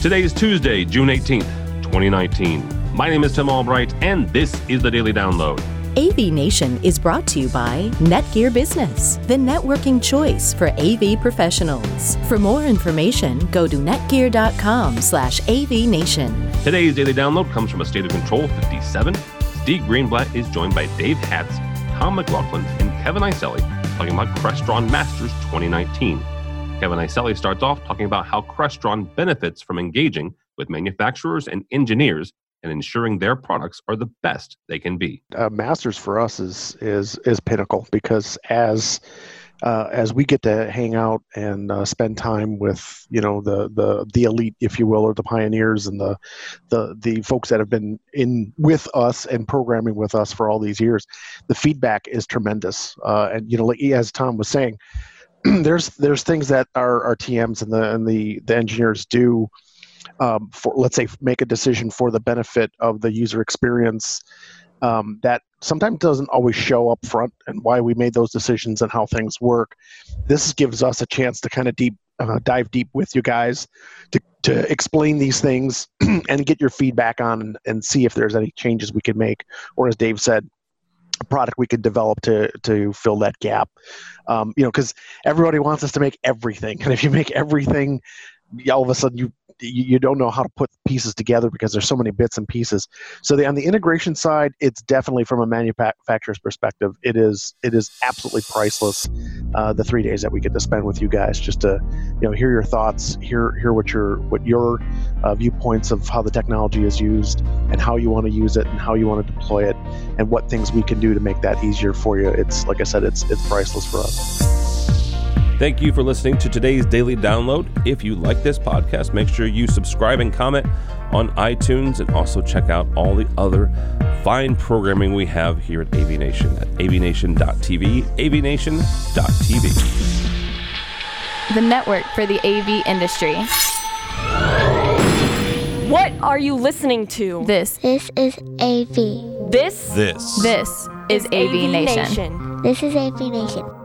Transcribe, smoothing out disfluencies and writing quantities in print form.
Today is Tuesday, June 18th, 2019. My name is Tim Albright, and this is the Daily Download. AV Nation is brought to you by Netgear Business, the networking choice for AV professionals. For more information, go to netgear.com/AVNation. Today's Daily Download comes from a State of Control 57. Steve Greenblatt is joined by Dave Hatz, Tom McLaughlin, and Kevin Iselli talking about Crestron Masters 2019. Kevin Iselli starts off talking about how Crestron benefits from engaging with manufacturers and engineers and ensuring their products are the best they can be. Masters for us is pinnacle because as we get to hang out and spend time with the elite, if you will, or the pioneers and the folks that have been in with us and programming with us for all these years, the feedback is tremendous. And like as Tom was saying, there's things that our TMs and the engineers do. For, let's say, make a decision for the benefit of the user experience that sometimes doesn't always show up front, and why we made those decisions and how things work. This gives us a chance to kind of dive deep with you guys to explain these things and get your feedback on and see if there's any changes we can make, or as Dave said, a product we could develop to fill that gap. Because everybody wants us to make everything, and if you make everything, all of a sudden you don't know how to put pieces together because there's so many bits and pieces. So on the integration side, it's definitely, from a manufacturer's perspective, it is absolutely priceless. The 3 days that we get to spend with you guys, just to hear your thoughts, hear what your viewpoints of how the technology is used and how you want to use it and how you want to deploy it and what things we can do to make that easier for you. It's, like I said, it's priceless for us. Thank you for listening to today's Daily Download. If you like this podcast, make sure you subscribe and comment on iTunes, and also check out all the other fine programming we have here at AV Nation at avnation.tv, avnation.tv. The network for the AV industry. What are you listening to? This is AV. This is AV Nation. This is AV Nation.